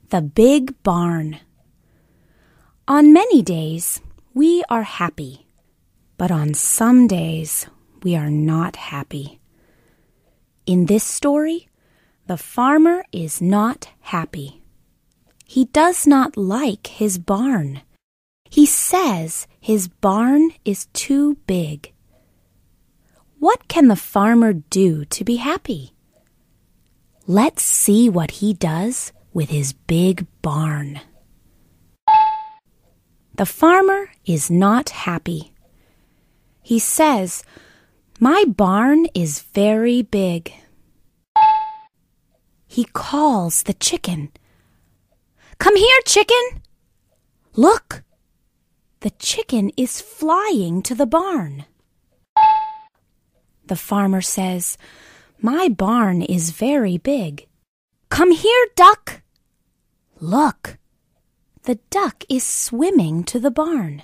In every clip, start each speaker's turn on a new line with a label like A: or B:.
A: The Big Barn. On many days, we are happy, but on some days, we are not happy. In this story, the farmer is not happy. He does not like his barn. He says his barn is too big. What can the farmer do to be happy? Let's see what he does with his big barn. The farmer is not happy. He says, "My barn is very big." He calls the chicken. "Come here, chicken!" Look! The chicken is flying to the barn. The farmer says, "My barn is very big." "Come here, duck!" Look! The duck is swimming to the barn.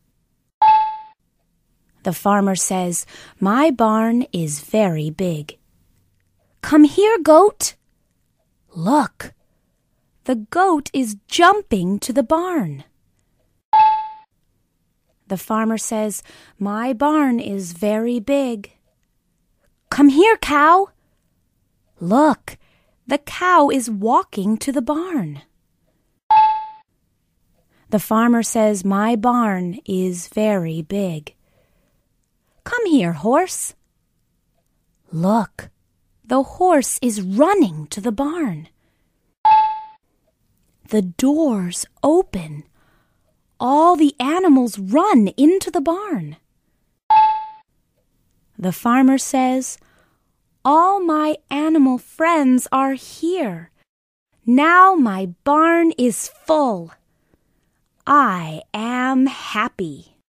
A: The farmer says, "My barn is very big." "Come here, goat!" Look! The goat is jumping to the barn. The farmer says, "My barn is very big." "Come here, cow!" Look! The cow is walking to the barn. The farmer says, "My barn is very big." "Come here, horse." Look! The horse is running to the barn. The doors open. All the animals run into the barn. The farmer says, "All my animal friends are here. Now my barn is full. I am happy."